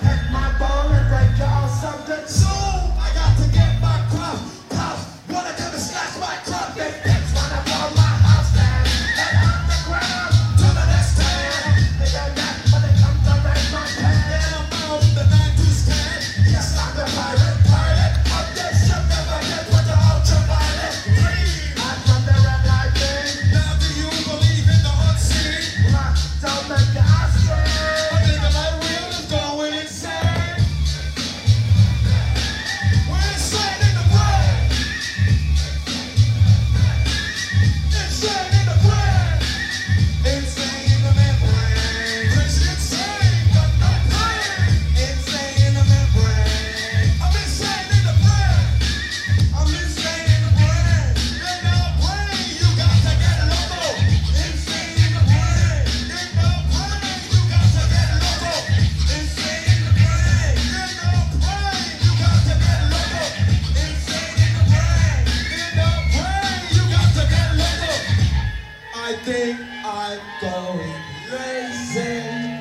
Take my ball and break y'all something. So I got to get my crop. Wanna come and snatch my crop. They bitch wanna blow my house down. And underground to the next town. They don't know, but they come to raise my pan. And I'm out the man to stand. Yes, I'm the pirate pilot. Up this ship never hit with the ultraviolet. I'm from the red light thing. Now do you believe in the unseen? Don't make the ostrich. I think the light wheel is going insane. We're insane in the brain. Insane in the brain. Insane in the membrane. Crazy insane, but no brain. Insane in the membrane. I'm insane in the brain. I'm insane in the brain. In the brain, you got to get loco. Insane in the brain. In the brain, you got to get loco. Insane in the brain. In the brain, you got to get loco. Insane in the brain. In the brain, you got to get loco. I think I'm going crazy.